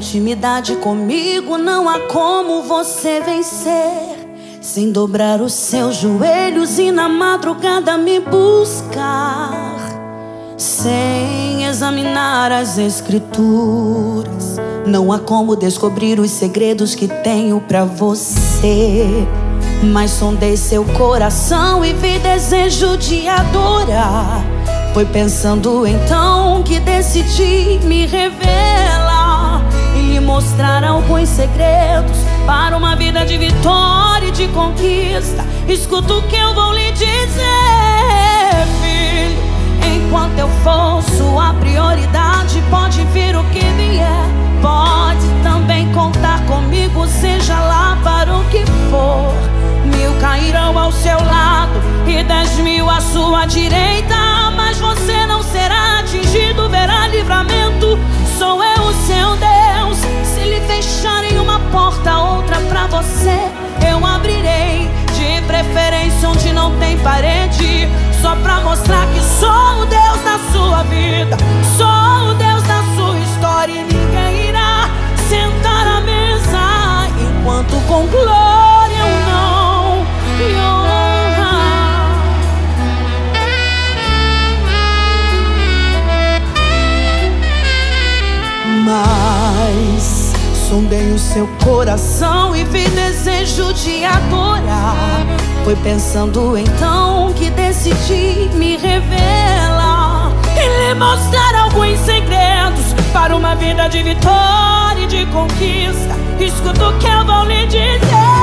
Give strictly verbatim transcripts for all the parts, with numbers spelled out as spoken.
intimidade comigo não há como você vencer sem dobrar os seus joelhos e na madrugada me buscar, sem examinar as escrituras. Não há como descobrir os segredos que tenho pra você, mas sondei seu coração e vi desejo de adorar. Foi pensando então que decidi me revelar e lhe mostrar alguns segredos para uma vida de vitória e de conquista. Escuta o que eu vou lhe dizer, filho. Enquanto eu for sua prioridade, pode vir o que vier. Pode também contar comigo, seja lá para o que for. Mil cairão ao seu lado e dez mil à sua direita, mas você não será atingido, verá livramento. Sou eu o seu Deus. Se lhe fecharem uma porta, outra pra você eu abrirei, de preferência onde não tem parede, só pra mostrar que sou o Deus da sua vida, sou o Deus da sua história. E ninguém irá sentar à mesa enquanto com glória eu não me honra. Mas sondei o seu coração e vi desejo de adorar. Foi pensando então que decidi me revelar e lhe mostrar alguns segredos para uma vida de vitória e de conquista. Escuta o que eu vou lhe dizer,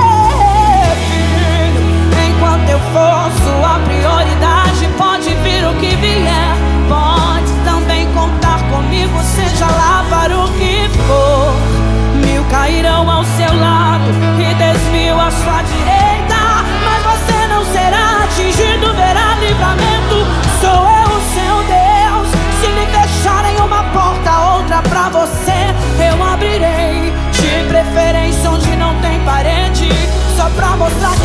filho. Enquanto eu for sua prioridade, pode vir o que vier. Pode também contar comigo, seja lá para o que for. Mil cairão ao seu lado e dez mil à sua direita, mas você não será atingido, verá livramento. Sou eu o seu Deus. Se lhe fecharem uma porta, outra pra você eu abrirei, de preferência onde não tem parede, só pra mostrar